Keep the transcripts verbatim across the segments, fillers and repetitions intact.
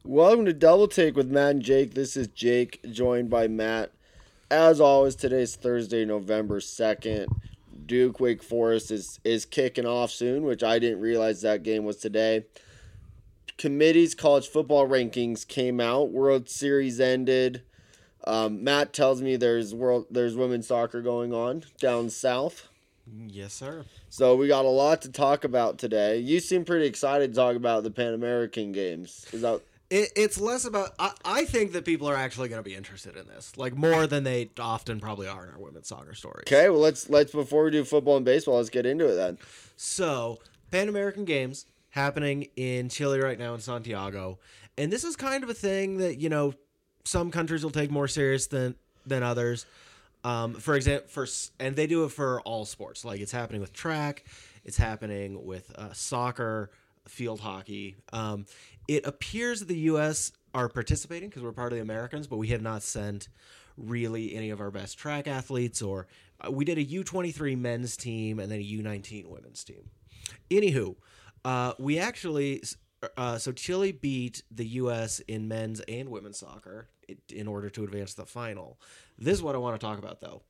Welcome to Double Take with Matt and Jake. This is Jake, joined by Matt. As always, today's Thursday, November second. Duke Wake Forest is, is kicking off soon, which I didn't realize that game was today. Committee's college football rankings came out. World Series ended. Um, Matt tells me there's world there's women's soccer going on down south. Yes, sir. So we got a lot to talk about today. You seem pretty excited to talk about the Pan American games. Is that... It, it's less about. I, I think that people are actually going to be interested in this, like more than they often probably are in our women's soccer stories. Okay, well let's let's before we do football and baseball, let's get into it then. So, Pan American Games happening in Chile right now in Santiago, and this is kind of a thing that you know some countries will take more serious than than others. Um, for example, for and they do it for all sports. Like it's happening with track, it's happening with uh, soccer, field hockey. Um, it appears that the U S are participating because we're part of the Americans, but we have not sent really any of our best track athletes. Or uh, we did a U twenty-three men's team and then a U nineteen women's team. Anywho, uh, we actually uh, so Chile beat the U S in men's and women's soccer in order to advance to the final. This is what I want to talk about, though.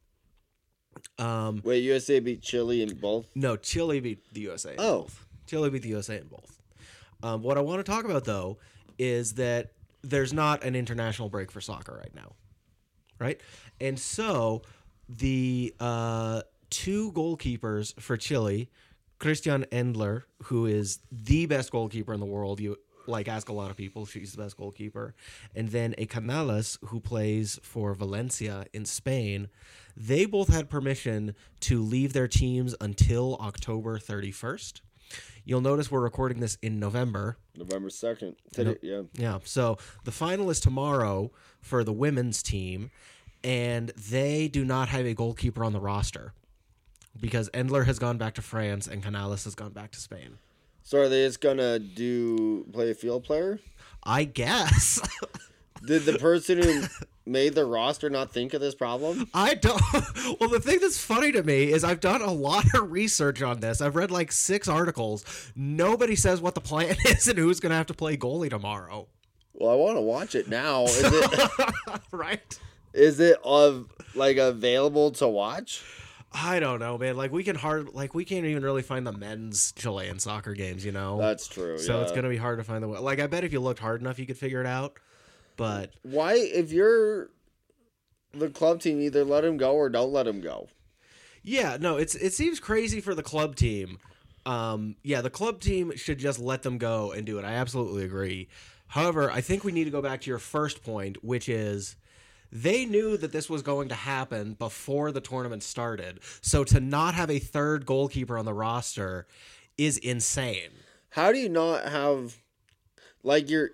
Um, Wait, U S A beat Chile in both? No, Chile beat the U S A in Oh. both. Chile beat the U S A in both. Um, what I want to talk about, though, is that there's not an international break for soccer right now, right? And so the uh, two goalkeepers for Chile, Christian Endler, who is the best goalkeeper in the world, you like ask a lot of people, she's the best goalkeeper, and then a Canales who plays for Valencia in Spain, they both had permission to leave their teams until October thirty-first. You'll notice we're recording this in November. November second. Today, yeah. Yeah. So the final is tomorrow for the women's team, and they do not have a goalkeeper on the roster because Endler has gone back to France and Canales has gone back to Spain. So are they just gonna do play a field player? I guess. Did the person who made the roster not think of this problem? I don't. Well, the thing that's funny to me is I've done a lot of research on this. I've read like six articles. Nobody says what the plan is and who's going to have to play goalie tomorrow. Well, I want to watch it now. Is it right? Is it of like available to watch? I don't know, man. Like we can hard, like we can't even really find the men's Chilean soccer games, you know. That's true. So yeah. it's going to be hard to find the. Like I bet if you looked hard enough, you could figure it out. But why, if you're the club team, either let him go or don't let him go. Yeah, no, it's it seems crazy for the club team. Um, yeah, the club team should just let them go and do it. I absolutely agree. However, I think we need to go back to your first point, which is they knew that this was going to happen before the tournament started. So to not have a third goalkeeper on the roster is insane. How do you not have, like, your...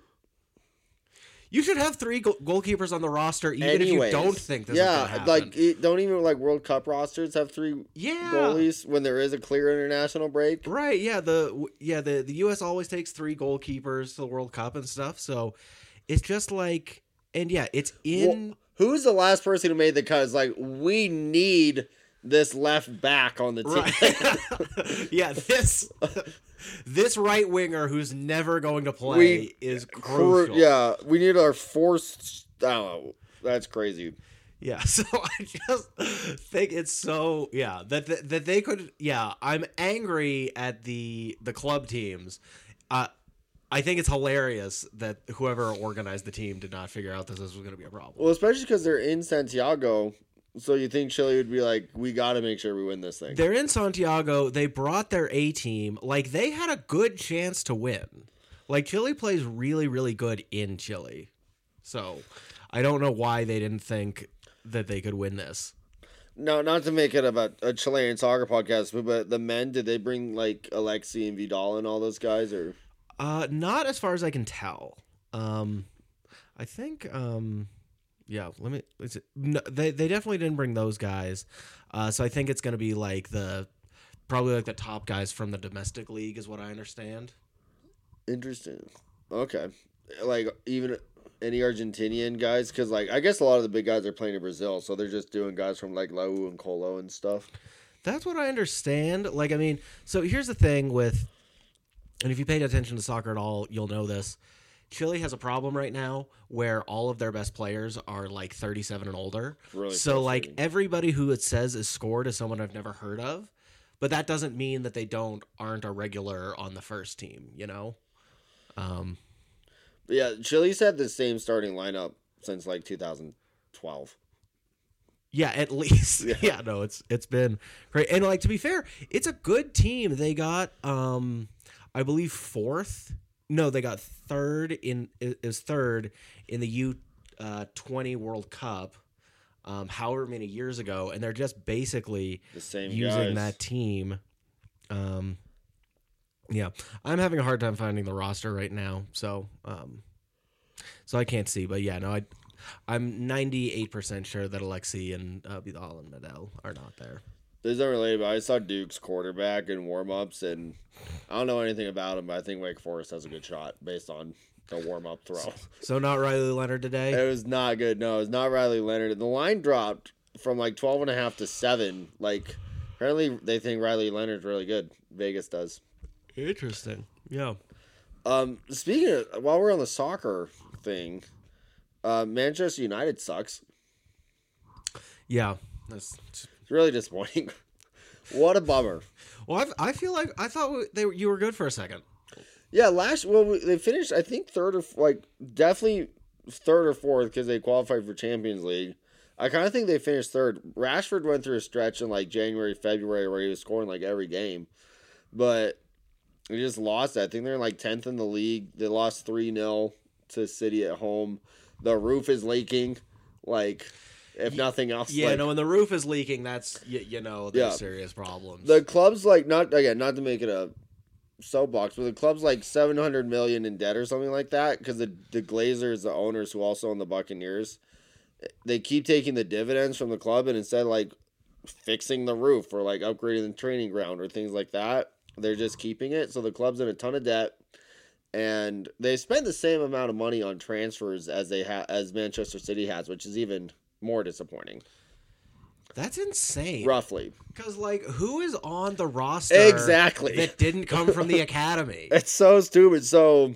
You should have three go- goalkeepers on the roster, even Anyways, if you don't think this yeah, is going to happen. like it, don't even like World Cup rosters have three yeah. goalies when there is a clear international break. Right? Yeah. The yeah the the U S always takes three goalkeepers to the World Cup and stuff. So it's just like, and yeah, it's in. Well, who's the last person who made the cut? It's like we need this left back on the team. Right. yeah, this. This right winger who's never going to play we, is crucial. Yeah, we need our fourth. I don't know. That's crazy. Yeah, so I just think it's so yeah that that, that they could yeah. I'm angry at the the club teams. Uh, I think it's hilarious that whoever organized the team did not figure out that this was going to be a problem. Well, especially because they're in Santiago. So you think Chile would be like, we got to make sure we win this thing. They're in Santiago. They brought their A team. Like, they had a good chance to win. Like, Chile plays really, really good in Chile. So, I don't know why they didn't think that they could win this. No, not to make it about a Chilean soccer podcast, but, but the men, did they bring, like, Alexi and Vidal and all those guys? Or uh, not as far as I can tell. Um, I think... Um, Yeah, let me. Is it, no, they they definitely didn't bring those guys, uh, so I think it's gonna be like the probably like the top guys from the domestic league is what I understand. Interesting. Okay, like even any Argentinian guys, because like I guess a lot of the big guys are playing in Brazil, so they're just doing guys from like Lau and Colo and stuff. That's what I understand. Like I mean, so here's the thing with, and if you paid attention to soccer at all, you'll know this. Chile has a problem right now where all of their best players are like thirty-seven and older. Really so like frustrating. everybody who it says is scored is someone I've never heard of, but that doesn't mean that they don't aren't a regular on the first team, you know? Um, But yeah, Chile's had the same starting lineup since like two thousand twelve. yeah, at least. Yeah. Yeah. no, it's it's been great. And like to be fair, it's a good team. They got um I believe fourth. No, they got third in is third in the U uh, twenty World Cup, um, however many years ago, and they're just basically The same using guys. that team. Um, yeah, I'm having a hard time finding the roster right now, so um, so I can't see. But yeah, no, I I'm ninety-eight percent sure that Alexi and uh, Vidal and Medel are not there. This isn't related, but I saw Duke's quarterback in warm-ups, and I don't know anything about him, but I think Wake Forest has a good shot based on the warm-up throw. So not Riley Leonard today. It was not good. No, it was not Riley Leonard. The line dropped from like twelve and a half to seven. Like, apparently they think Riley Leonard's really good. Vegas does. Interesting. Yeah. Um, speaking of, while we're on the soccer thing, uh, Manchester United sucks. Yeah. That's It's really disappointing. What a bummer. well. I've, I feel like I thought they were, you were good for a second. Yeah, last well we- they finished I think third or like definitely third or fourth because they qualified for Champions League. I kind of think they finished third. Rashford went through a stretch in like January, February where he was scoring like every game, but they just lost. I think they're in like tenth in the league. They lost three nil to City at home. The roof is leaking. Like, if nothing else, Yeah, like, no, when the roof is leaking, that's you, you know there's Yeah. serious problems. the club's like not again not to make it a soapbox, but the club's like seven hundred million in debt or something like that because the the Glazers, the owners who also own the Buccaneers, they keep taking the dividends from the club, and instead of like fixing the roof or like upgrading the training ground or things like that, they're just keeping it. So the club's in a ton of debt, and they spend the same amount of money on transfers as they ha- as Manchester City has, which is even more disappointing. That's insane. Roughly, Because like, who is on the roster Exactly. that didn't come from the academy? it's so stupid. So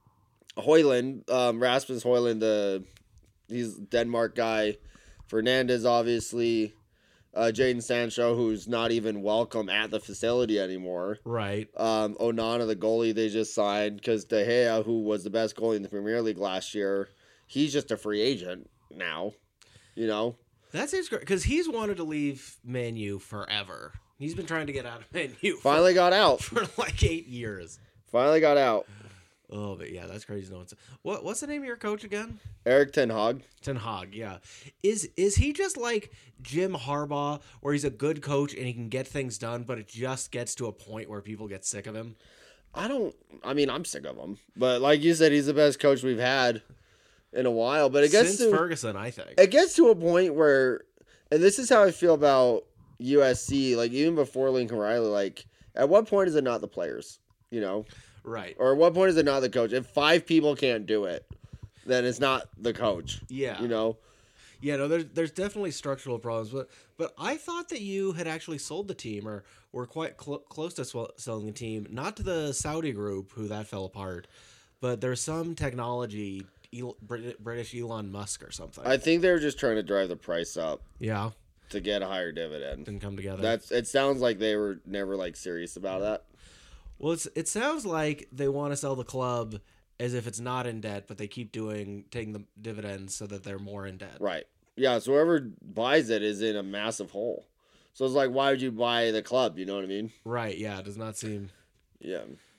Hoyland, um, Rasmus Hoyland, the he's Denmark guy. Fernandez, obviously. Uh, Jadon Sancho, who's not even welcome at the facility anymore. Right. Um, Onana, the goalie they just signed, because De Gea, who was the best goalie in the Premier League last year, he's just a free agent now. You know? That's his because he's wanted to leave Man U forever. He's been trying to get out of Man U for, Finally got out. for like eight years. Finally got out. Oh, but yeah, that's crazy. No one's what. What's the name of your coach again? Eric Ten Hag. Ten Hag. Yeah, is is he just like Jim Harbaugh, where he's a good coach and he can get things done, but it just gets to a point where people get sick of him? I don't. I mean, I'm sick of him. But like you said, he's the best coach we've had in a while. But it gets Since to Ferguson, I think. it gets to a point where, and this is how I feel about U S C. Like even before Lincoln Riley, like at what point is it not the players? You know, Right. or at what point is it not the coach? If five people can't do it, then it's not the coach. Yeah. You know. Yeah, no, there's there's definitely structural problems, but but I thought that you had actually sold the team or were quite cl- close to sw- selling the team, not to the Saudi group who that fell apart, but there's some technology, El- Brit- British Elon Musk or something. I think they were just trying to drive the price up yeah, to get a higher dividend. didn't come together. That's. It sounds like they were never like serious about that. well, it's it sounds like they want to sell the club as if it's not in debt, but they keep doing taking the dividends so that they're more in debt. Right. Yeah, so whoever buys it is in a massive hole. So it's like, why would you buy the club? You know what I mean? Right. Yeah. It does not seem Yeah.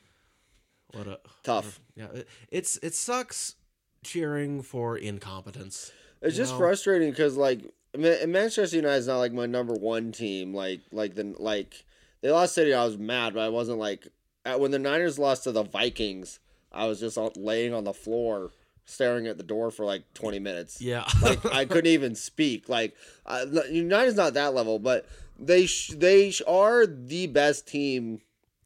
what a Tough. yeah. It, it's it sucks cheering for incompetence. It's You just know? frustrating because, like, I mean, and Manchester United is not like my number one team. Like, like the like they lost City, I was mad, but I wasn't like at, when the Niners lost to the Vikings. I was just out laying on the floor, staring at the door for like twenty minutes. Yeah. Like I couldn't even speak. Like uh, United's not that level, but they sh- they sh- are the best team,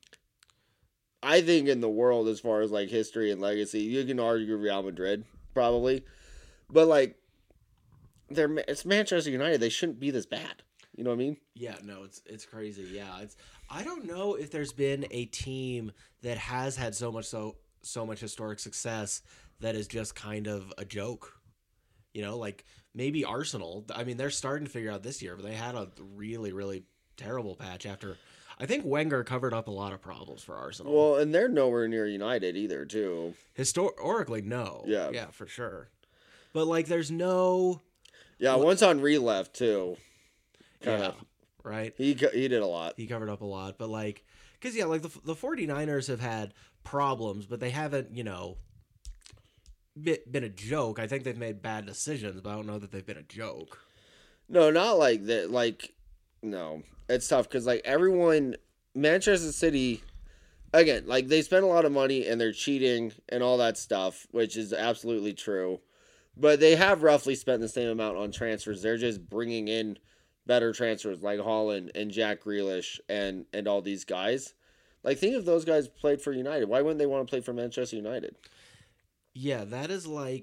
I think, in the world as far as like history and legacy. You can argue Real Madrid probably, but like they're it's Manchester United. They shouldn't be this bad. You know what I mean? Yeah, no, it's it's crazy. Yeah, it's I don't know if there's been a team that has had so much so so much historic success that is just kind of a joke. You know, like maybe Arsenal. I mean, they're starting to figure out this year, but they had a really, really terrible patch after. I think Wenger covered up a lot of problems for Arsenal. Well, and they're nowhere near United either, too. Historically, no. Yeah. Yeah, for sure. But, like, there's no... Yeah, once Henry left, too. Kinda. Yeah, right? He he did a lot. He covered up a lot. But, like... Because, yeah, like, the, the 49ers have had problems, but they haven't, you know... been a joke. I think they've made bad decisions, but I don't know that they've been a joke. No, not like that. Like, no. It's tough because, like, everyone... Manchester City... Again, like, they spend a lot of money and they're cheating and all that stuff, which is absolutely true. But they have roughly spent the same amount on transfers. They're just bringing in better transfers like Haaland and Jack Grealish and, and all these guys. Like, think if those guys played for United. Why wouldn't they want to play for Manchester United? Yeah, that is like...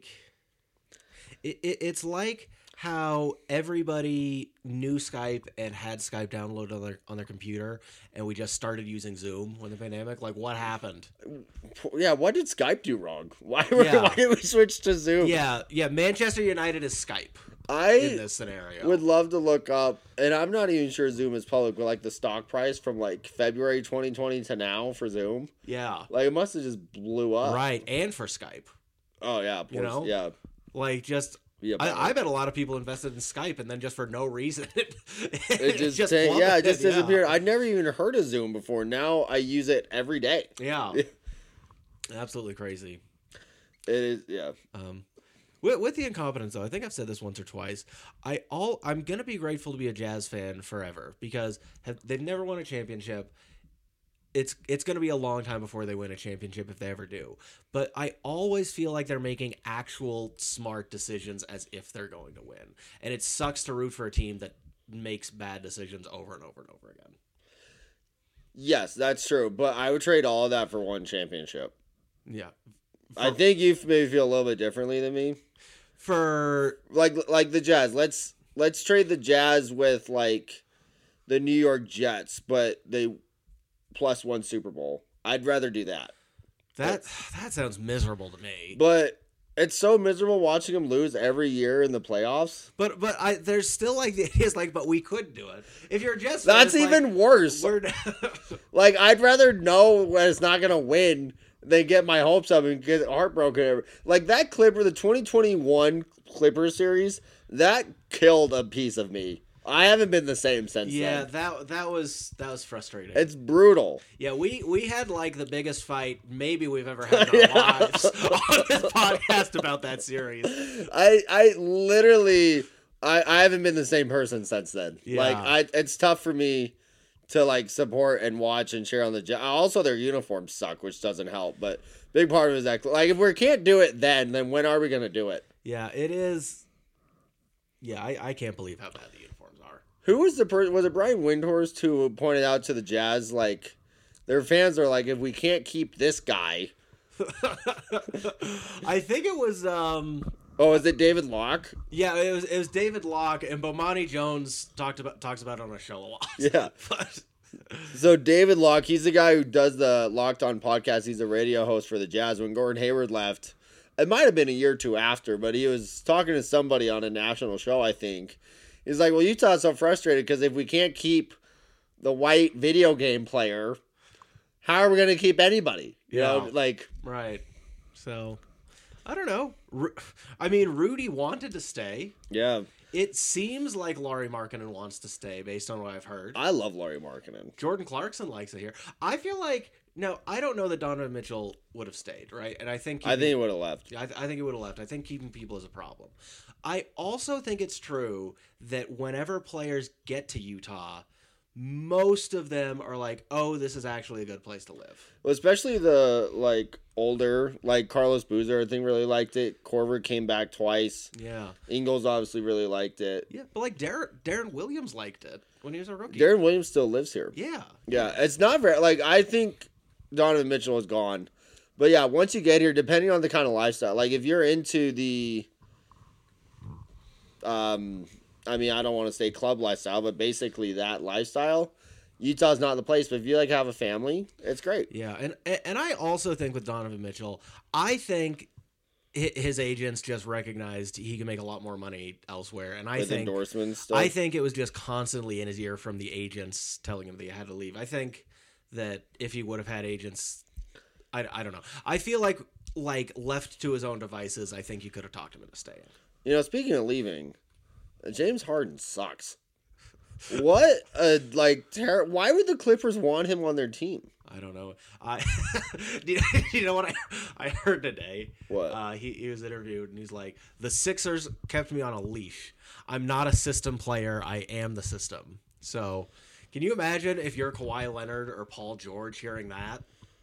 It, it, it's like how everybody knew Skype and had Skype downloaded on their, on their computer, and we just started using Zoom when the pandemic. Like, what happened? Yeah, what did Skype do wrong? Why, were, Yeah. why did we switch to Zoom? Yeah, yeah. Manchester United is Skype I in this scenario. would love to look up, and I'm not even sure Zoom is public, but like the stock price from like February twenty twenty to now for Zoom. Yeah. Like, it must have just blew up. Right, and for Skype. Oh, yeah. You know? Yeah. Like, just... Yeah, I, I bet a lot of people invested in Skype, and then just for no reason, it, It just, just ta- yeah, it plummeted, just yeah. disappeared. I'd never even heard of Zoom before. Now I use it every day. Yeah. Absolutely crazy. It is, yeah. Um, with, with the incompetence, though, I think I've said this once or twice. I all I'm gonna be grateful to be a Jazz fan forever because have, they've never won a championship. It's it's gonna be a long time before they win a championship if they ever do. But I always feel like they're making actual smart decisions as if they're going to win, and it sucks to root for a team that makes bad decisions over and over and over again. Yes, that's true. But I would trade all of that for one championship. Yeah, I think you maybe feel a little bit differently than me. for Like like the Jazz. Let's let's trade the Jazz with like the New York Jets, but they plus one Super Bowl. I'd rather do that. that that sounds miserable to me. But it's so miserable watching them lose every year in the playoffs. But but I there's still like the idea is like, but we could do it. If you're a Jets fan, That's it's even like, worse. We're Like, I'd rather know when it's not going to win than get my hopes up and get heartbroken. Like, that Clipper, the twenty twenty-one Clipper series, that killed a piece of me. I haven't been the same since yeah, then. that that was that was frustrating. It's brutal. Yeah, we we had like the biggest fight maybe we've ever had in our Yeah. lives on this podcast about that series. I I literally, I, I haven't been the same person since then. Yeah. Like, I it's tough for me to, like, support and watch and share on the Jets. Also, their uniforms suck, which doesn't help. But big part of it is that, like, if we can't do it then, then when are we going to do it? Yeah, it is. Yeah, I, I can't believe how bad the uniforms are. Who was the person? Was it Brian Windhorst who pointed out to the Jazz, like, their fans are like, if we can't keep this guy. I think it was um Oh, is it David Locke? yeah, it was it was David Locke and Bomani Jones talked about talks about it on a show a lot. Yeah. But, So David Locke, he's the guy who does the Locked On podcast. He's a radio host for the Jazz. When Gordon Hayward left, it might have been a year or two after, but he was talking to somebody on a national show, I think. He's like, well, Utah's so frustrated because if we can't keep the white video game player, how are we going to keep anybody? You Yeah. know, like, right. So, I don't know. Ru- I mean, Rudy wanted to stay. yeah, It seems like Laurie Markkinen wants to stay based on what I've heard. I love Laurie Markkinen. Jordan Clarkson likes it here. I feel like, no, I don't know that Donovan Mitchell would have stayed, right? And I think I think he would have left. I, th- I think he would have left. I think keeping people is a problem. I also think it's true that whenever players get to Utah, most of them are like, oh, this is actually a good place to live. Well, especially the, like, older, like Carlos Boozer, I think really liked it. Corver came back twice. Yeah. Ingles obviously really liked it. Yeah, but like Darren, Darren Williams liked it when he was a rookie. Darren Williams still lives here. Yeah. Yeah, it's not very, like, I think Donovan Mitchell is gone. But yeah, once you get here, depending on the kind of lifestyle, like, if you're into the, um, I mean, I don't want to say club lifestyle, but basically that lifestyle, Utah's not the place. But if you, like, have a family, it's great. Yeah, and and I also think with Donovan Mitchell, I think his agents just recognized he can make a lot more money elsewhere, and I With think endorsements stuff. I think it was just constantly in his ear from the agents telling him that he had to leave. I think that if he would have had agents, I, I don't know. I feel like like left to his own devices, I think you could have talked him into staying. You know, speaking of leaving, James Harden sucks. What a like ter- why would the Clippers want him on their team? I don't know. I do you, you know what I I heard today? What? Uh, he he was interviewed and he's like, the Sixers kept me on a leash. I'm not a system player. I am the system. So, can you imagine if you're Kawhi Leonard or Paul George hearing that?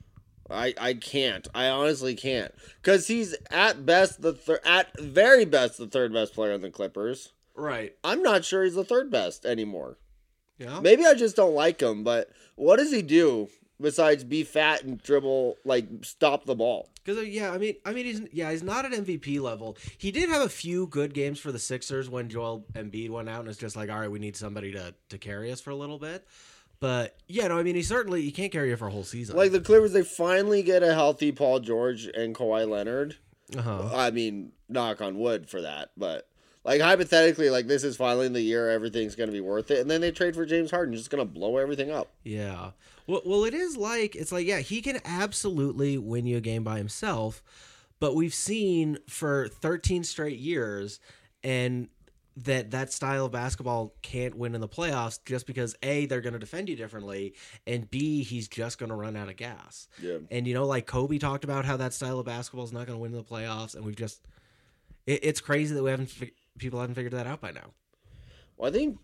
I, I can't. I honestly can't. Because he's at best the thir- at very best the third best player on the Clippers. Right. I'm not sure he's the third best anymore. Yeah. Maybe I just don't like him, but what does he do besides be fat and dribble, like stop the ball? Because yeah, I mean, I mean, he's yeah, he's not at M V P level. He did have a few good games for the Sixers when Joel Embiid went out, and it's just like, all right, we need somebody to to carry us for a little bit. But yeah, no, I mean, he certainly he can't carry you for a whole season. Like the Clippers, they finally get a healthy Paul George and Kawhi Leonard. Uh-huh. I mean, knock on wood for that, but like hypothetically, like this is finally the year everything's going to be worth it, and then they trade for James Harden, just going to blow everything up. Yeah. Well, well, it is like it's like yeah, he can absolutely win you a game by himself, but we've seen for thirteen straight years, and that that style of basketball can't win in the playoffs just because A, they're going to defend you differently, and B, he's just going to run out of gas. Yeah. And, you know, like Kobe talked about how that style of basketball is not going to win in the playoffs, and we've just it, it's crazy that we haven't people haven't figured that out by now. Well, I think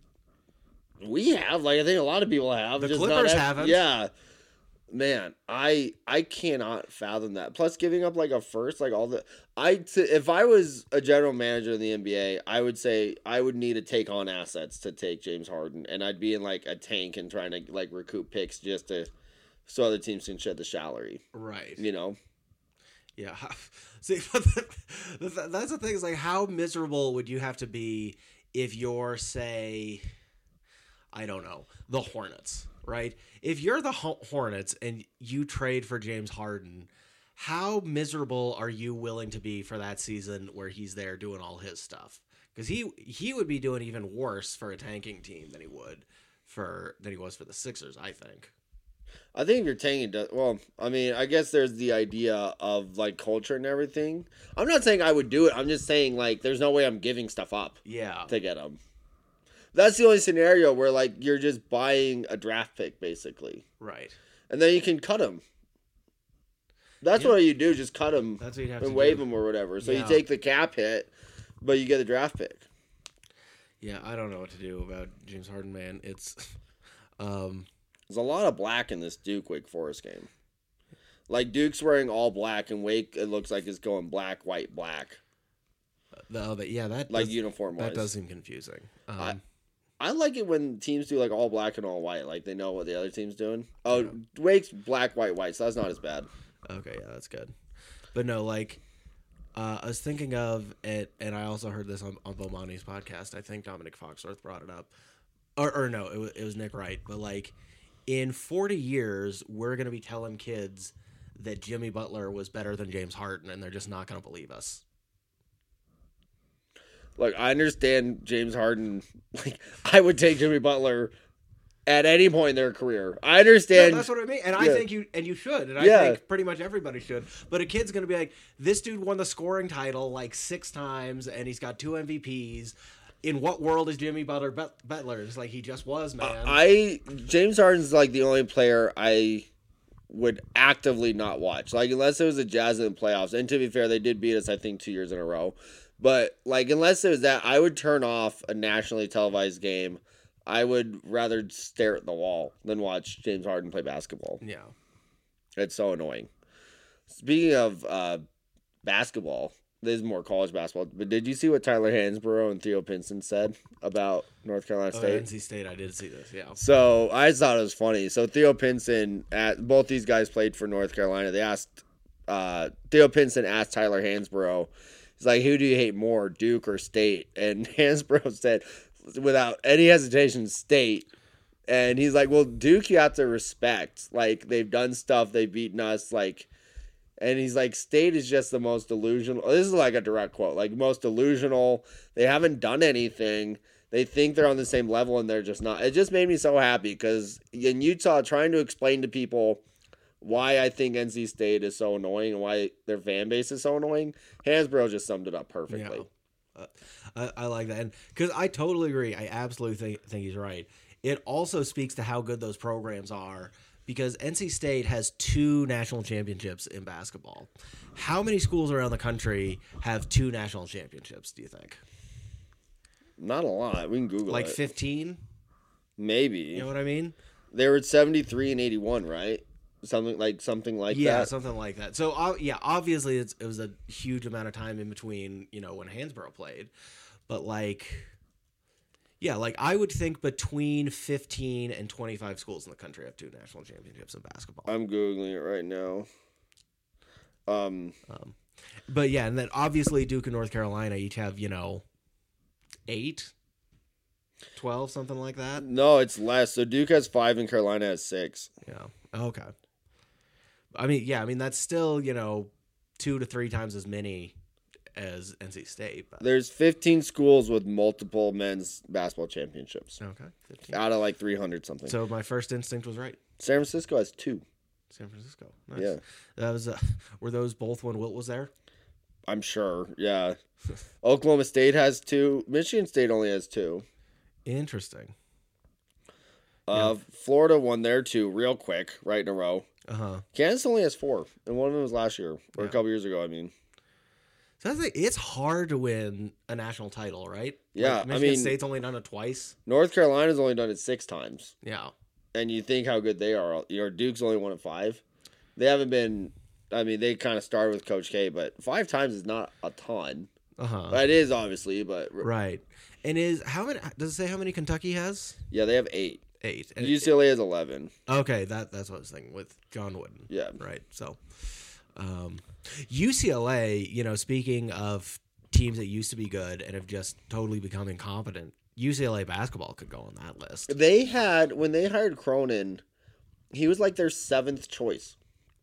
we have. Like, I think a lot of people have. The just Clippers not, haven't. Yeah. Man, I I cannot fathom that. Plus, giving up like a first, like all the I t- if I was a general manager in the N B A, I would say I would need to take on assets to take James Harden, and I'd be in like a tank and trying to like recoup picks just to so other teams can shed the salary. Right. You know. Yeah. See, but the, the, that's the thing is like, how miserable would you have to be if you're, say, I don't know, the Hornets, right? If you're the Hornets and you trade for James Harden, how miserable are you willing to be for that season where he's there doing all his stuff? Because he he would be doing even worse for a tanking team than he would for than he was for the Sixers, I think. I think if you're tanking, well, I mean, I guess there's the idea of like culture and everything. I'm not saying I would do it. I'm just saying like there's no way I'm giving stuff up Yeah. to get him. That's the only scenario where like you're just buying a draft pick basically, Right. and then you can cut him. That's Yeah. what you do, just cut him That's what you'd have and to waive do. him or whatever. So Yeah. you take the cap hit, but you get the draft pick. Yeah, I don't know what to do about James Harden, man. It's um There's a lot of black in this Duke Wake Forest game. Like Duke's wearing all black, and Wake it looks like it's going black, white, black, the, the yeah, that like does, uniform wise. that does seem confusing. Um I- I like it when teams do like all black and all white, like they know what the other team's doing. Oh, Yeah. Wake's black, white, white, so that's not as bad. Okay, yeah, that's good. But no, like, uh, I was thinking of it, and I also heard this on, on Bomani's podcast. I think Dominic Foxworth brought it up. Or, or no, it was, it was Nick Wright. But, like, in forty years, we're going to be telling kids that Jimmy Butler was better than James Harden, and they're just not going to believe us. Like, I understand James Harden. Like, I would take Jimmy Butler at any point in their career. I understand. No, that's what I mean, and I Yeah. think you and you should, and I Yeah. think pretty much everybody should. But a kid's gonna be like, this dude won the scoring title like six times, and he's got two M V Ps. In what world is Jimmy Butler but- Butler? It's like he just was, man. I James Harden's like the only player I would actively not watch. Like, unless it was the Jazz in the playoffs. And to be fair, they did beat us, I think, two years in a row. But, like, unless it was that, I would turn off a nationally televised game. I would rather stare at the wall than watch James Harden play basketball. yeah. It's so annoying. Speaking of uh, basketball, this is more college basketball, but did you see what Tyler Hansbrough and Theo Pinson said about North Carolina Oh, State? N C State, I did see this, yeah. So I just thought it was funny. So Theo Pinson, at both these guys played for North Carolina. They asked uh, Theo Pinson asked Tyler Hansbrough, he's like, "Who do you hate more, Duke or State?" And Hansbrough said, without any hesitation, State. And he's like, "Well, Duke, you have to respect. Like, they've done stuff, they've beaten us. Like, And he's like, State is just the most delusional. This is like a direct quote, like most delusional. They haven't done anything. They think they're on the same level and they're just not. It just made me so happy because in Utah, trying to explain to people why I think N C State is so annoying and why their fan base is so annoying, Hansbrough just summed it up perfectly. Yeah. Uh, I, I like that. And because I totally agree. I absolutely think, think he's right. It also speaks to how good those programs are because N C State has two national championships in basketball. How many schools around the country have two national championships, do you think? Not a lot. We can Google like it. Like fifteen? Maybe. You know what I mean? They were at seventy-three and eighty-one, right? Something like something like yeah, that. Yeah, something like that. So, uh, yeah, obviously it's, it was a huge amount of time in between, you know, when Hansbrough played. But, like, yeah, like I would think between fifteen and twenty-five schools in the country have two national championships in basketball. I'm Googling it right now. Um, um, But, yeah, and then obviously Duke and North Carolina each have, you know, eight, twelve, something like that. No, it's less. So Duke has five and Carolina has six. Yeah. Okay. I mean, yeah, I mean, that's still, you know, two to three times as many as N C State. But. There's fifteen schools with multiple men's basketball championships. Okay. fifteen. Out of like three hundred something. So my first instinct was right. San Francisco has two. San Francisco. Nice. Yeah. That was, uh, were those both when Wilt was there? I'm sure. Yeah. Oklahoma State has two. Michigan State only has two. Interesting. Uh, yeah. Florida won their two real quick, right in a row. Uh-huh. Kansas only has four, and one of them was last year, or yeah. a couple years ago, I mean. So that's like, it's hard to win a national title, right? Yeah, like Michigan I mean, State's only done it twice. North Carolina's only done it six times. Yeah. And you think how good they are. You know, Duke's only won it five. They haven't been, I mean, they kind of started with Coach K, but five times is not a ton. Uh-huh. It is, obviously, but. Right. And is, how many, does it say how many Kentucky has? Yeah, they have eight. Eight. And U C L A has eleven. Okay, that that's what I was thinking with John Wooden. Yeah. Right. So, um, U C L A, you know, speaking of teams that used to be good and have just totally become incompetent, U C L A basketball could go on that list. They had, when they hired Cronin, he was like their seventh choice.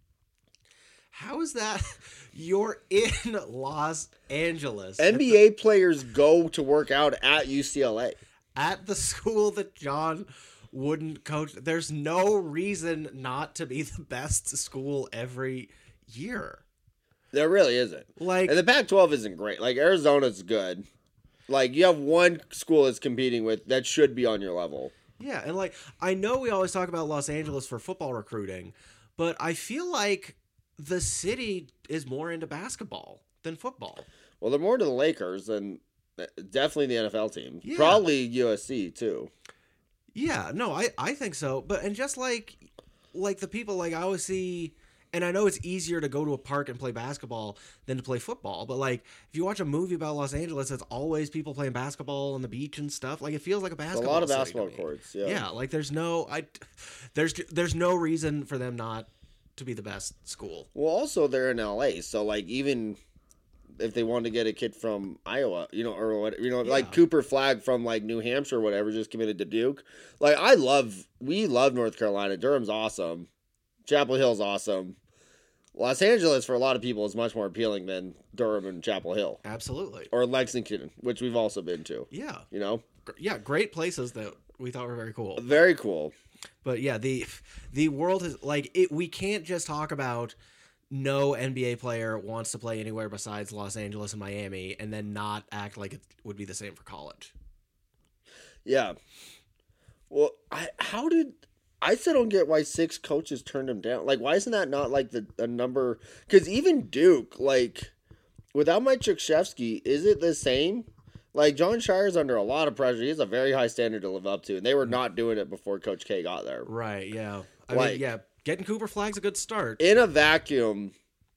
How is that? You're in Los Angeles. N B A players go to work out at U C L A. At the school that John Wooden coached. There's no reason not to be the best school every year. There really isn't. Like, and the Pac twelve isn't great. Like, Arizona's good. Like, you have one school that's competing with that should be on your level. Yeah, and like, I know we always talk about Los Angeles for football recruiting, but I feel like the city is more into basketball than football. Well, they're more into the Lakers than definitely the N F L team. Yeah. Probably U S C too. Yeah, no, I, I think so. But and just like like the people, like I always see, and I know it's easier to go to a park and play basketball than to play football. But like if you watch a movie about Los Angeles, it's always people playing basketball on the beach and stuff. Like it feels like a basketball. It's a lot of city basketball to me. courts. Yeah. Yeah, like there's no I there's there's no reason for them not to be the best school. Well, also they're in L A, so like even if they wanted to get a kid from Iowa, you know, or what, you know, Yeah. like Cooper Flagg from like New Hampshire or whatever, just committed to Duke. Like I love, we love North Carolina. Durham's awesome. Chapel Hill's awesome. Los Angeles for a lot of people is much more appealing than Durham and Chapel Hill Absolutely. or Lexington, which we've also been to. Yeah. You know, Yeah, great places that we thought were very cool. very cool. But yeah, the the world is like it. We can't just talk about no N B A player wants to play anywhere besides Los Angeles and Miami, and then not act like it would be the same for college. Yeah. Well, I how did I still don't get why six coaches turned him down. Like, why isn't that not like the a number? Because even Duke, like, without Mike Krzyzewski, is it the same? Like, John Shire's under a lot of pressure. He has a very high standard to live up to, and they were not doing it before Coach K got there. Right. Yeah. I Like- mean, yeah. Getting Cooper Flagg's a good start. In a vacuum,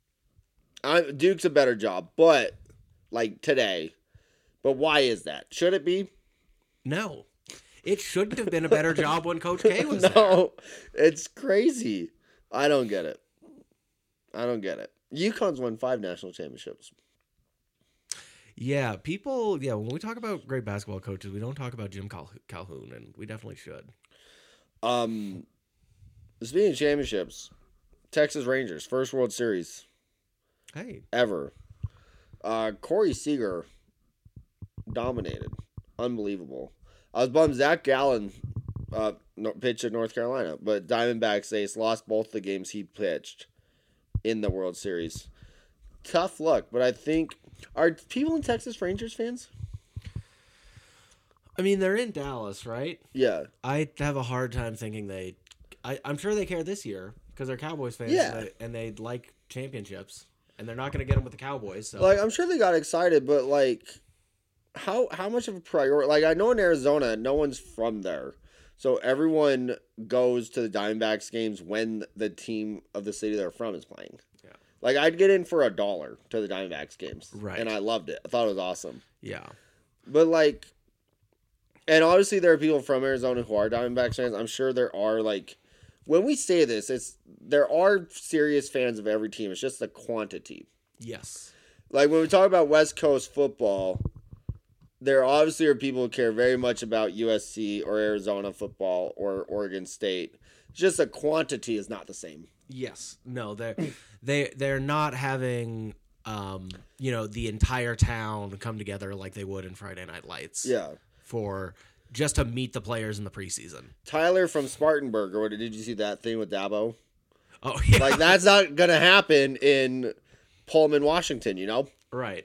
I, Duke's a better job, but like today. But why is that? Should it be? No, it shouldn't have been a better job when Coach K was there. No, it's crazy. I don't get it. I don't get it. UConn's won five national championships. Yeah, people. Yeah, when we talk about great basketball coaches, we don't talk about Jim Cal- Calhoun, and we definitely should. Um, speaking of championships, Texas Rangers first World Series. Hey. ever. Uh, Corey Seager dominated. Unbelievable. I was bummed Zach Gallen uh, pitched at North Carolina, but Diamondbacks ace lost both the games he pitched in the World Series. Tough luck, but I think are people in Texas Rangers fans? I mean, they're in Dallas, right? Yeah. I have a hard time thinking they. I, I'm sure they care this year because they're Cowboys fans. Yeah. And, they, and they like championships, and they're not going to get them with the Cowboys. So. Like, I'm sure they got excited, but like, how how much of a priority? Like, I know in Arizona, no one's from there, so everyone goes to the Diamondbacks games when the team of the city they're from is playing. Yeah. Like, I'd get in for a dollar to the Diamondbacks games, Right. And I loved it. I thought it was awesome. Yeah. But like, and obviously there are people from Arizona who are Diamondbacks fans. I'm sure there are like, when we say this, it's there are serious fans of every team. It's just the quantity. Yes. Like when we talk about West Coast football, there obviously are people who care very much about U S C or Arizona football or Oregon State. It's just the quantity is not the same. Yes. No, they're they they're not having um, you know, the entire town come together like they would in Friday Night Lights. Yeah. For just to meet the players in the preseason. Tyler from Spartanburg, or did you see that thing with Dabo? Oh yeah. Like that's not gonna happen in Pullman, Washington, you know? Right.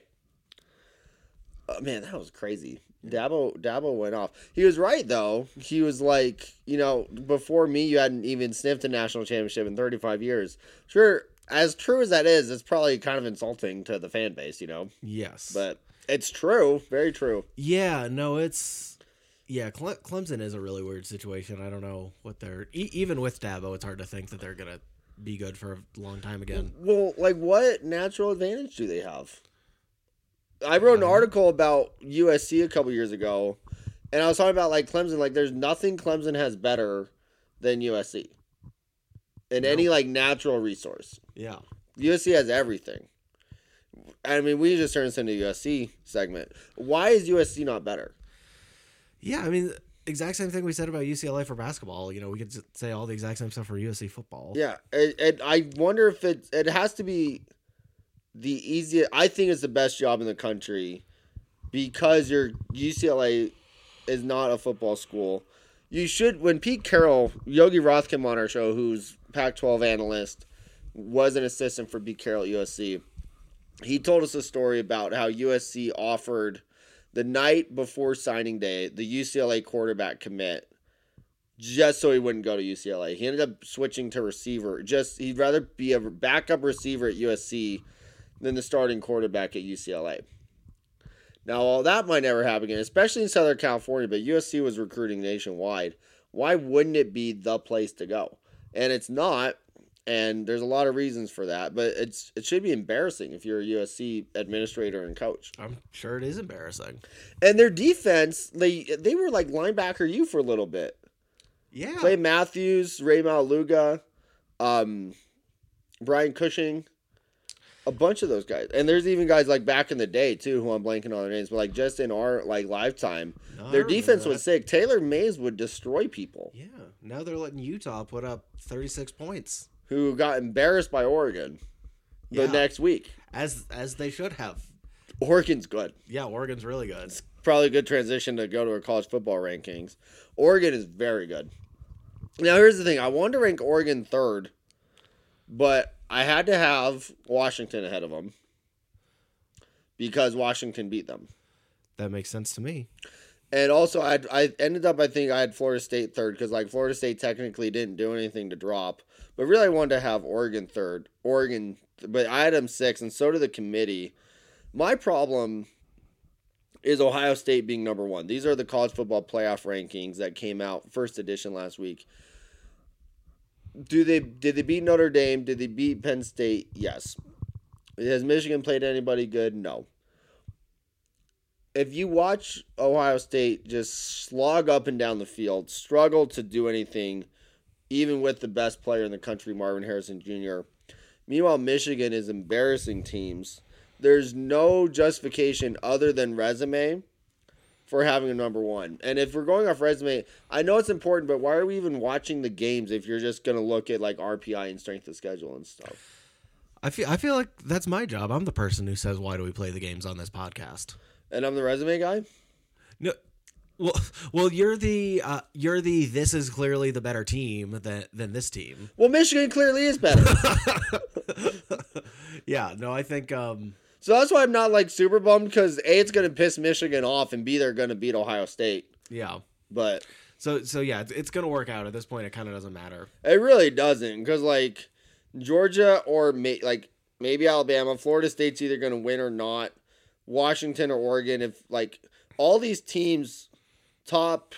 Oh, man, that was crazy. Dabo Dabo went off. He was right though. He was like, you know, before me, you hadn't even sniffed a national championship in thirty-five years. Sure, as true as that is, it's probably kind of insulting to the fan base, you know. Yes. But it's true, very true. Yeah. No, it's yeah. Cle- Clemson is a really weird situation. I don't know what they're e- even with Dabo. It's hard to think that they're gonna be good for a long time again. Well, like, what natural advantage do they have? I wrote an article about U S C a couple years ago, and I was talking about, like, Clemson. Like, there's nothing Clemson has better than U S C in No. any, like, natural resource. Yeah. U S C has everything. I mean, we just turned this into a U S C segment. Why is U S C not better? Yeah. I mean, exact same thing we said about U C L A for basketball. You know, we could say all the exact same stuff for U S C football. Yeah, and, and I wonder if it it has to be the easiest. I think it's the best job in the country because your U C L A is not a football school. You should, when Pete Carroll, Yogi Roth came on our show, who's Pac twelve analyst, was an assistant for Pete Carroll at U S C. He told us a story about how U S C offered the night before signing day the U C L A quarterback commit just so he wouldn't go to U C L A. He ended up switching to receiver. Just he'd rather be a backup receiver at U S C than the starting quarterback at U C L A. Now, all that might never happen again, especially in Southern California, but U S C was recruiting nationwide. Why wouldn't it be the place to go? And it's not, and there's a lot of reasons for that, but it's it should be embarrassing if you're a U S C administrator and coach. I'm sure it is embarrassing. And their defense, they they were like linebacker U for a little bit. Yeah. Clay Matthews, Ray Maluga, um, Brian Cushing, a bunch of those guys. And there's even guys like back in the day too, who I'm blanking on their names, but like just in our like lifetime, No, I their remember defense that. was sick. Taylor Mays would destroy people Yeah. Now they're letting Utah put up thirty-six points. who got embarrassed by Oregon the Yeah. next week. As as they should have. Oregon's good. Yeah, Oregon's really good. Probably a good transition to go to our college football rankings. Oregon is very good. Now, here's the thing. I wanted to rank Oregon third, but I had to have Washington ahead of them because Washington beat them. That makes sense to me. And also, I I ended up, I think I had Florida State third because, like, Florida State technically didn't do anything to drop. But really, I wanted to have Oregon third. Oregon, but I had them sixth, and so did the committee. My problem is Ohio State being number one. These are the college football playoff rankings that came out, first edition last week. Do they did they beat Notre Dame? Did they beat Penn State? Yes. Has Michigan played anybody good? No. If you watch Ohio State just slog up and down the field, struggle to do anything, even with the best player in the country, Marvin Harrison Junior Meanwhile, Michigan is embarrassing teams. There's no justification other than resume for having a number one. And if we're going off resume, I know it's important, but why are we even watching the games if you're just going to look at like R P I and strength of schedule and stuff? I feel I feel like that's my job. I'm the person who says why do we play the games on this podcast. And I'm the resume guy? No, well, well, you're the uh, you're the this is clearly the better team than than this team. Well, Michigan clearly is better. Yeah, no, I think um, so that's why I'm not like super bummed because A, it's going to piss Michigan off, and B, they're going to beat Ohio State. yeah. But So so yeah, it's, it's going to work out. At this point, it kind of doesn't matter. it really doesn't because like Georgia or may, like maybe Alabama, Florida State's either going to win or not. Washington or Oregon, if like all these teams top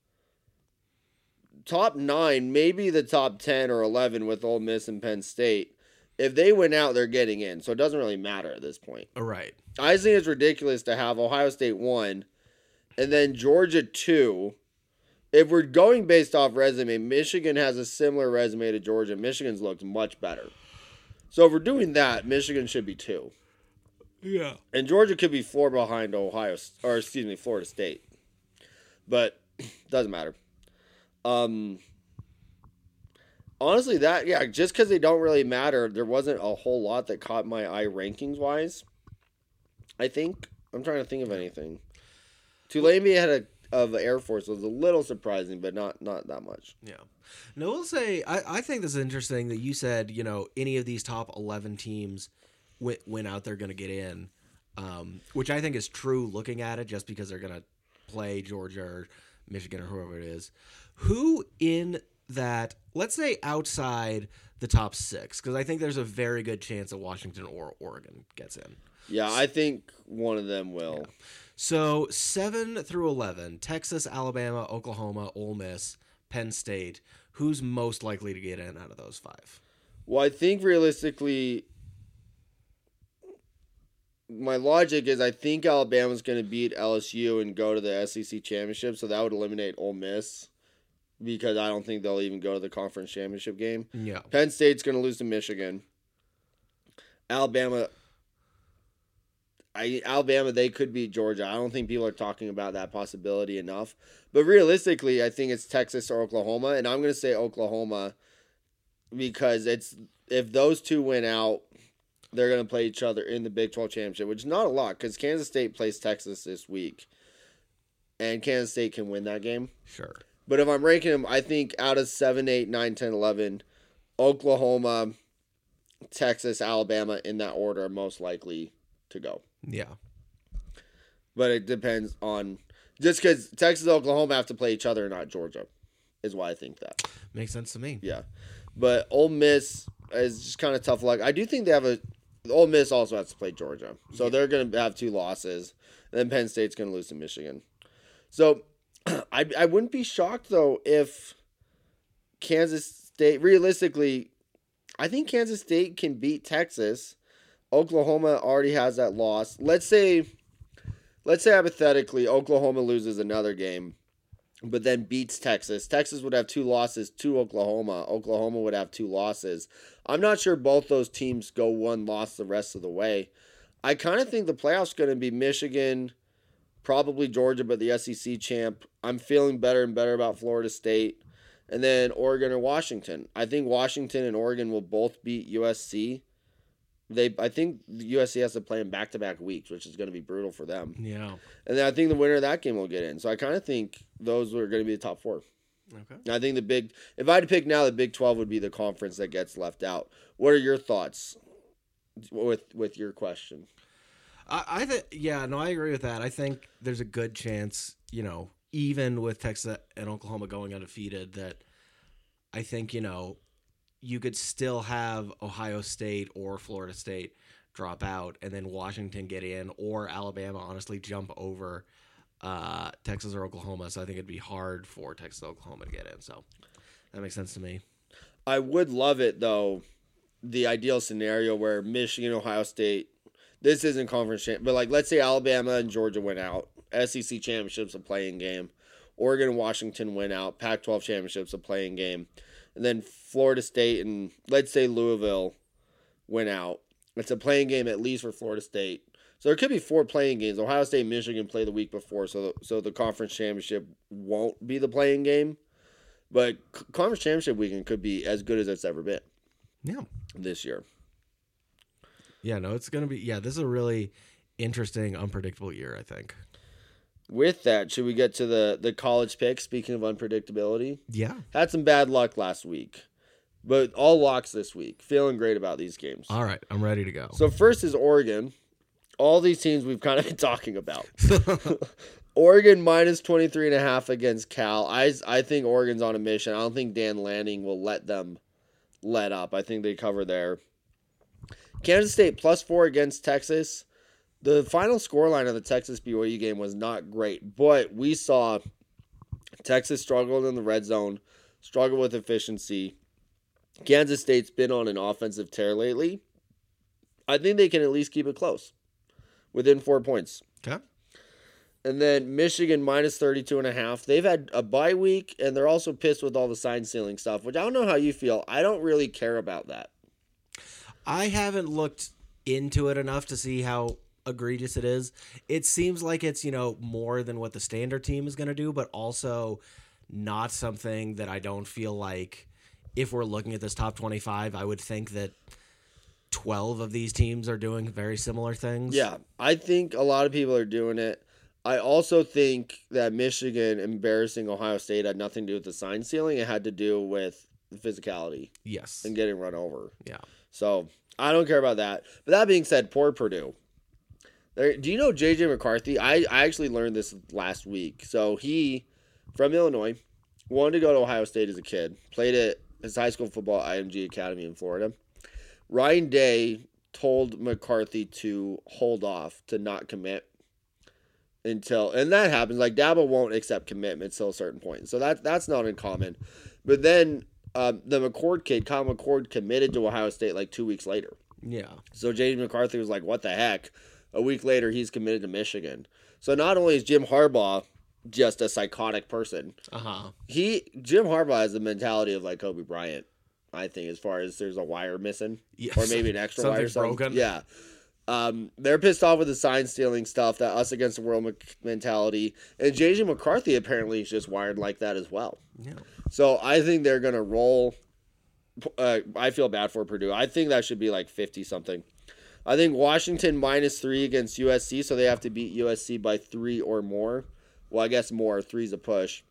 top nine, maybe the top ten or eleven with Ole Miss and Penn State. If they win out, they're getting in. So it doesn't really matter at this point. Right. I think it's ridiculous to have Ohio State one and then Georgia two. If we're going based off resume, Michigan has a similar resume to Georgia. Michigan's looked much better. So if we're doing that, Michigan should be two. Yeah. And Georgia could be four behind Ohio, or excuse me, Florida State. But doesn't matter. Um, honestly, that, yeah, just because they don't really matter, there wasn't a whole lot that caught my eye rankings-wise. I think. I'm trying to think of anything. Tulane being ahead of, of Air Force was a little surprising, but not not that much. Yeah. No, we'll say, I, I think this is interesting that you said, you know, any of these top eleven teams went, went out, they're going to get in, um, which I think is true looking at it just because they're going to play Georgia or Michigan or whoever it is. Who in that, let's say outside the top six, because I think there's a very good chance that Washington or Oregon gets in. Yeah, I think one of them will. Yeah. So seven through eleven, Texas, Alabama, Oklahoma, Ole Miss, Penn State. Who's most likely to get in out of those five? Well, I think realistically, my logic is I think Alabama's going to beat L S U and go to the S E C championship, so that would eliminate Ole Miss because I don't think they'll even go to the conference championship game. Yeah. Penn State's going to lose to Michigan. Alabama, I Alabama, they could beat Georgia. I don't think people are talking about that possibility enough. But realistically, I think it's Texas or Oklahoma, and I'm going to say Oklahoma because it's if those two win out, they're going to play each other in the Big twelve championship, which is not a lot because Kansas State plays Texas this week, and Kansas State can win that game. Sure. But if I'm ranking them, I think out of seven, eight, nine, ten, eleven, Oklahoma, Texas, Alabama in that order are most likely to go. Yeah. But it depends on just because Texas and Oklahoma have to play each other, not Georgia, is why I think that. Makes sense to me. Yeah. But Ole Miss is just kind of tough luck. I do think they have a Ole Miss also has to play Georgia. So yeah. They're going to have two losses. And then Penn State's going to lose to Michigan. So I I wouldn't be shocked, though, if Kansas State, realistically, I think Kansas State can beat Texas. Oklahoma already has that loss. Let's say, let's say hypothetically, Oklahoma loses another game, but then beats Texas. Texas would have two losses to Oklahoma. Oklahoma would have two losses. I'm not sure both those teams go one loss the rest of the way. I kind of think the playoffs going to be Michigan, probably Georgia, but the S E C champ. I'm feeling better and better about Florida State. And then Oregon or Washington. I think Washington and Oregon will both beat U S C. They, I think the U S C has to play in back-to-back weeks, which is going to be brutal for them. Yeah. And then I think the winner of that game will get in. So I kind of think those are going to be the top four. Okay. I think the big, if I had to pick now, the Big twelve would be the conference that gets left out. What are your thoughts with with your question? I, I think, yeah, no, I agree with that. I think there's a good chance, you know, even with Texas and Oklahoma going undefeated, that I think, you know, you could still have Ohio State or Florida State drop out and then Washington get in, or Alabama honestly jump over uh, Texas or Oklahoma. So I think it'd be hard for Texas or Oklahoma to get in. So that makes sense to me. I would love it, though, the ideal scenario where Michigan, Ohio State, this isn't conference champ, but like let's say Alabama and Georgia went out, S E C championships a playing game, Oregon and Washington went out, Pac twelve championships a playing game, and then Florida State and let's say Louisville went out. It's a playing game at least for Florida State. So there could be four playing games. Ohio State and Michigan play the week before, so the, so the conference championship won't be the playing game. But conference championship weekend could be as good as it's ever been. Yeah. This year. Yeah, no, it's going to be, yeah, this is a really interesting, unpredictable year, I think. With that, should we get to the, the college picks? Speaking of unpredictability. Yeah. Had some bad luck last week, but all locks this week. Feeling great about these games. All right, I'm ready to go. So first is Oregon. All these teams we've kind of been talking about. Oregon minus twenty-three and a half against Cal. I, I think Oregon's on a mission. I don't think Dan Lanning will let them let up. I think they cover there. Kansas State plus four against Texas. The final scoreline of the Texas B Y U game was not great, but we saw Texas struggled in the red zone, struggle with efficiency. Kansas State's been on an offensive tear lately. I think they can at least keep it close, within four points. Okay. And then Michigan minus thirty-two and a half. They've had a bye week, and they're also pissed with all the sign stealing stuff, which I don't know how you feel. I don't really care about that. I haven't looked into it enough to see how egregious it is. It seems like it's, you know, more than what the standard team is going to do, but also not something that I don't feel like, if we're looking at this top twenty-five, I would think that twelve of these teams are doing very similar things. Yeah, I think a lot of people are doing it. I also think that Michigan embarrassing Ohio State had nothing to do with the sign stealing. It had to do with physicality. Yes. And getting run over. Yeah. So I don't care about that. But that being said, poor Purdue. There, do you know J J McCarthy? I, I actually learned this last week. So he, from Illinois, wanted to go to Ohio State as a kid. Played at his high school football I M G Academy in Florida. Ryan Day told McCarthy to hold off, to not commit until, and that happens. Like, Dabo won't accept commitment till a certain point. So that, that's not uncommon. But then um, the McCord kid, Kyle McCord, committed to Ohio State like two weeks later. Yeah. So J J McCarthy was like, what the heck? A week later, he's committed to Michigan. So not only is Jim Harbaugh just a psychotic person, Uh-huh. he Jim Harbaugh has the mentality of like Kobe Bryant, I think, as far as there's a wire missing. Yes. Or maybe an extra wire or Something's something. broken. Yeah. Um, they're pissed off with the sign stealing stuff, that us against the world mentality. And J J McCarthy apparently is just wired like that as well. Yeah. So I think they're going to roll. Uh, I feel bad for Purdue. I think that should be like fifty-something. I think Washington minus three against U S C, so they have to beat U S C by three or more. Well, I guess more. Three's a push.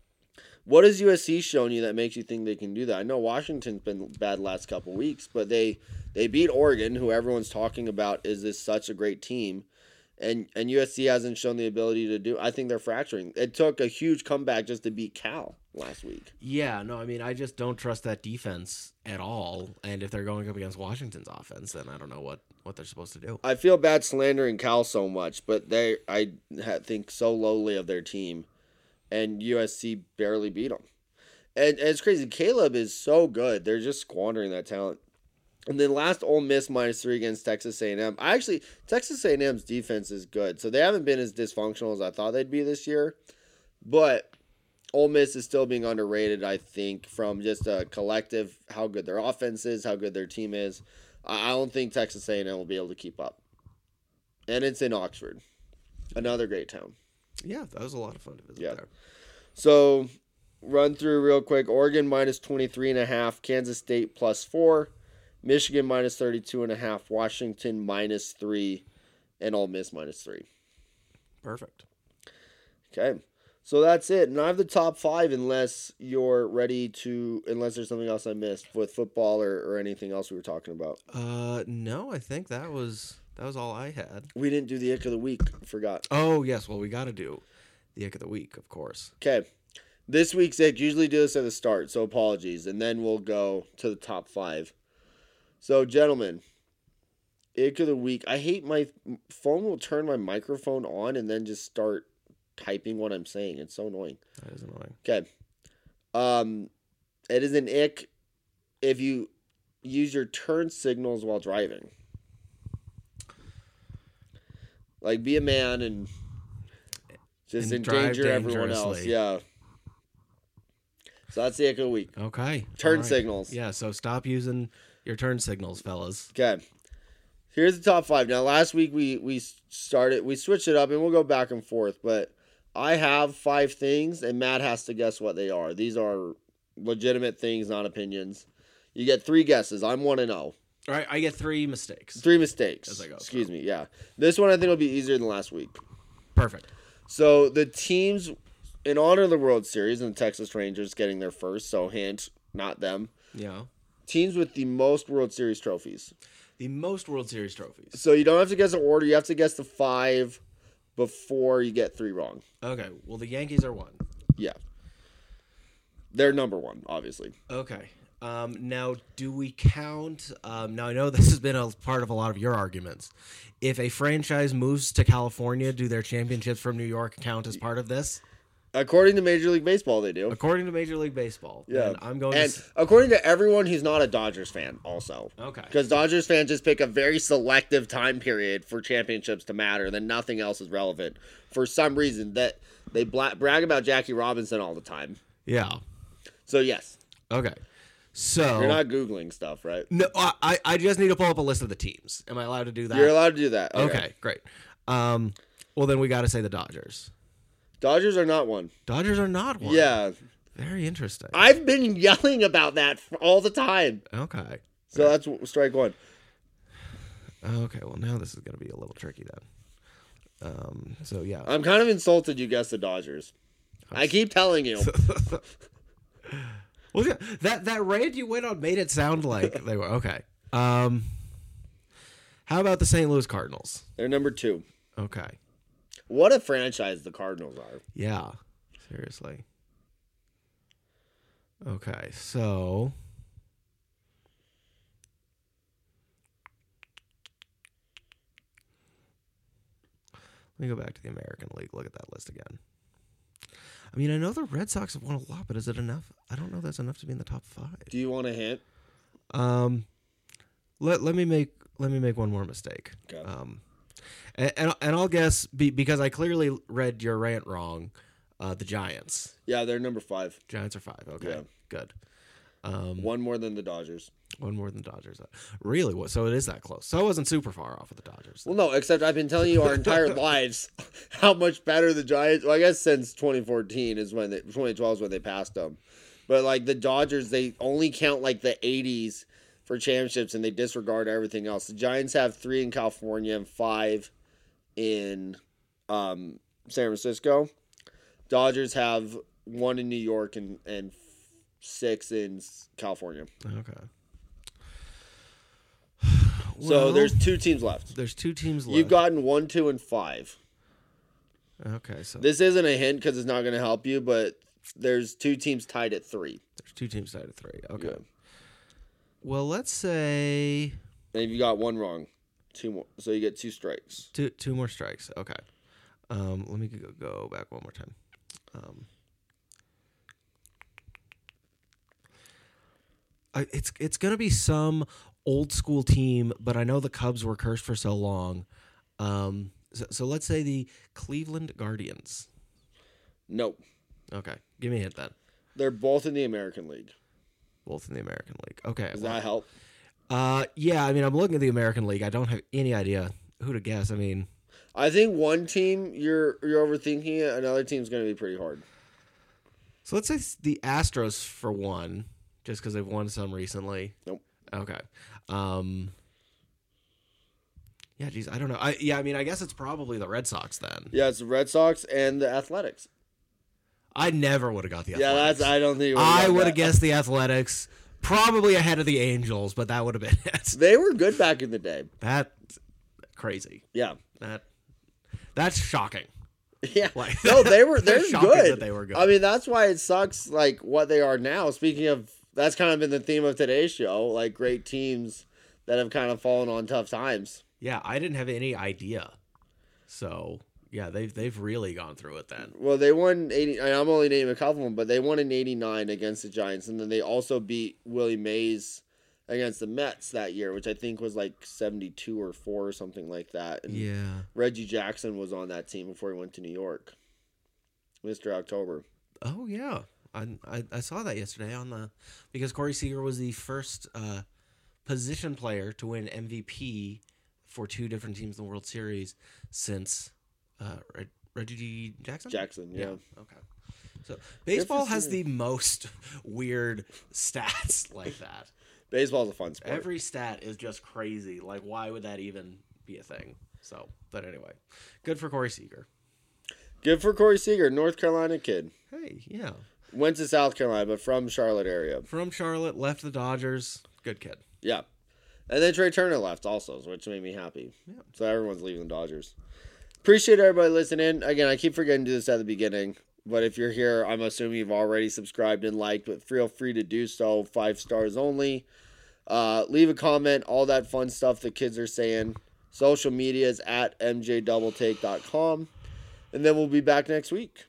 What has U S C shown you that makes you think they can do that? I know Washington's been bad last couple weeks, but they they beat Oregon, who everyone's talking about is this such a great team, and and U S C hasn't shown the ability to do. I think they're fracturing. It took a huge comeback just to beat Cal last week. Yeah, no, I mean, I just don't trust that defense at all. And if they're going up against Washington's offense, then I don't know what, what they're supposed to do. I feel bad slandering Cal so much, but they I think so lowly of their team, and U S C barely beat them. And, and it's crazy. Caleb is so good. They're just squandering that talent. And then last, Ole Miss minus three against Texas A and M. I actually, Texas A and M's defense is good. So they haven't been as dysfunctional as I thought they'd be this year. But Ole Miss is still being underrated, I think, from just a collective, how good their offense is, how good their team is. I don't think Texas A and M will be able to keep up. And it's in Oxford. Another great town. Yeah, that was a lot of fun to visit Yeah. there. So, run through real quick. Oregon minus twenty-three and a half. Kansas State plus four. Michigan minus thirty-two and a half. Washington minus three. And Ole Miss minus three. Perfect. Okay. So that's it. And I have the top five unless you're ready to, unless there's something else I missed with football or, or anything else we were talking about. Uh, no, I think that was that was all I had. We didn't do the ick of the week. Forgot. Oh, yes. Well, we got to do the ick of the week, of course. Okay. This week's ick, usually do this at the start, so apologies. And then we'll go to the top five. So, gentlemen, ick of the week. I hate my phone will turn my microphone on and then just start typing what I'm saying. It's so annoying. That is annoying. Okay. Um, it is an ick if you use your turn signals while driving. Like, be a man and just And drive endanger everyone else. dangerously. Yeah. So that's the ick of the week. Okay. Turn All right. signals. Yeah, so stop using your turn signals, fellas. Okay. Here's the top five. Now, last week we, we started, we switched it up, and we'll go back and forth, but I have five things, and Matt has to guess what they are. These are legitimate things, not opinions. You get three guesses. I'm one and oh. All right, I get three mistakes. Three mistakes. As I go Excuse through. me. Yeah, this one I think will be easier than last week. Perfect. So the teams, in honor of the World Series and the Texas Rangers getting their first, so hint, not them. Yeah. Teams with the most World Series trophies. The most World Series trophies. So you don't have to guess the order. You have to guess the five before you get three wrong. Okay. Well, the Yankees are one. Yeah. They're number one, obviously. Okay. Um, now, do we count? Um, now, I know this has been a part of a lot of your arguments. If a franchise moves to California, do their championships from New York count as part of this? According to Major League Baseball, they do. According to Major League Baseball. Yeah. then I'm going and to. s- according to everyone who's not a Dodgers fan, also. Okay. Because Dodgers fans just pick a very selective time period for championships to matter, then nothing else is relevant. For some reason, that they bla- brag about Jackie Robinson all the time. Yeah. So, yes. Okay. So. You're not Googling stuff, right? No, I, I just need to pull up a list of the teams. Am I allowed to do that? You're allowed to do that. Okay, great. Um, well, then we got to say the Dodgers. Dodgers are not one. Dodgers are not one. Yeah. Very interesting. I've been yelling about that for all the time. Okay. So that's strike one. Okay, well, now this is going to be a little tricky then. Um, so, yeah. I'm kind of insulted you guessed the Dodgers. I keep telling you. Well, yeah, that, that rant you went on made it sound like they were. Okay. Um, how about the Saint Louis Cardinals? They're number two. Okay. What a franchise the Cardinals are. Yeah. Seriously. Okay, so... Let me go back to the American League. Look at that list again. I mean, I know the Red Sox have won a lot, but is it enough? I don't know if that's enough to be in the top five. Do you want a hint? Um, let let me make let me make one more mistake. Okay. Um, and and, and I'll guess be, because I clearly read your rant wrong. Uh, the Giants. Yeah, they're number five. Giants are five. Okay, Yeah. good. Um, One more than the Dodgers. one more than Dodgers. Really? What? So it is that close. So I wasn't super far off of the Dodgers. Well, no, except I've been telling you our entire lives how much better the Giants. Well, I guess since twenty fourteen is when they, twenty twelve is when they passed them. But like the Dodgers, they only count like the eighties for championships and they disregard everything else. The Giants have three in California and five in um, San Francisco. Dodgers have one in New York and, and six in California. Okay. So Well, there's two teams left. there's two teams left. You've gotten one, two, and five. Okay, so This isn't a hint because it's not going to help you, but there's two teams tied at three. there's two teams tied at three. Okay. Yeah. Well, let's say And if you got one wrong, two more. So you get two strikes. two two more strikes. Okay. Um, let me go, go back one more time. Um, I, it's it's gonna be some old school team, but I know the Cubs were cursed for so long. Um, so, so let's say the Cleveland Guardians. Nope. Okay, give me a hint then. They're both in the American League. Both in the American League. Okay. Does well, that help? Uh, yeah. I mean, I'm looking at the American League. I don't have any idea who to guess. I mean, I think one team you're you're overthinking it. Another team's going to be pretty hard. so let's say the Astros for one, just because they've won some recently. Nope. Okay. Um. Yeah, geez, I don't know. I yeah, I mean, I guess it's probably the Red Sox then. Yeah, it's the Red Sox and the Athletics. I never would have got the Yeah, Athletics. that's. I don't think you I would have that. guessed the Athletics, probably ahead of the Angels, but that would have been it. They were good back in the day. That's crazy. Yeah. That that's shocking. Yeah. Like, No, they were. They're that's shocking good. that they were good. I mean, that's why it sucks. Like what they are now. Speaking of, that's kind of been the theme of today's show. Like great teams that have kind of fallen on tough times. Yeah, I didn't have any idea. So yeah, they've they've really gone through it then. Well, they won eighty. And I'm only naming a couple of them, but they won in eighty-nine against the Giants, and then they also beat Willie Mays against the Mets that year, which I think was like seventy-two or four or something like that. And Yeah. Reggie Jackson was on that team before he went to New York. Mister October. Oh yeah, I, I I saw that yesterday on the because Corey Seager was the first uh, position player to win M V P for two different teams in the World Series since uh, Reg- Reggie Jackson. Jackson, yeah. Okay. So baseball for has Seager. the most weird stats like that. Baseball's a fun sport. Every stat is just crazy. Like, why would that even be a thing? So, but anyway, good for Corey Seager. Good for Corey Seager, North Carolina kid. Hey, yeah. Went to South Carolina, but from Charlotte area. From Charlotte, left the Dodgers. Good kid. Yeah. And then Trey Turner left also, which made me happy. Yeah. So everyone's leaving the Dodgers. Appreciate everybody listening. Again, I keep forgetting to do this at the beginning. But if you're here, I'm assuming you've already subscribed and liked, but feel free to do so. Five stars only. Uh, leave a comment, all that fun stuff the kids are saying. Social media is at m j double take dot com. And then we'll be back next week.